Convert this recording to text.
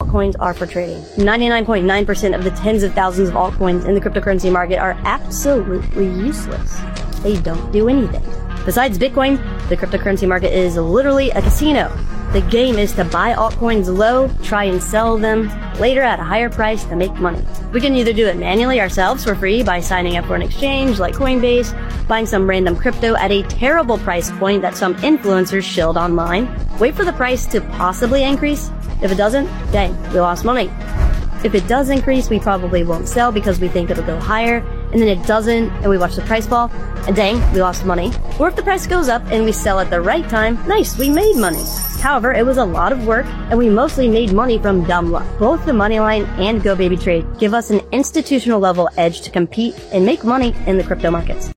altcoins are for trading. 99.9% of the tens of thousands of altcoins in the cryptocurrency market are absolutely useless. They don't do anything. Besides Bitcoin, the cryptocurrency market is literally a casino. The game is to buy altcoins low, try and sell them later at a higher price to make money. We can either do it manually ourselves for free by signing up for an exchange like Coinbase, buying some random crypto at a terrible price point that some influencers shilled online, wait for the price to possibly increase. If it doesn't, dang, we lost money. If it does increase, we probably won't sell because we think it'll go higher, and then it doesn't, and we watch the price fall, and dang, we lost money. Or if the price goes up and we sell at the right time, nice, we made money. However, it was a lot of work, and we mostly made money from dumb luck. Both the Moneyline and GoBabyTrade give us an institutional level edge to compete and make money in the crypto markets.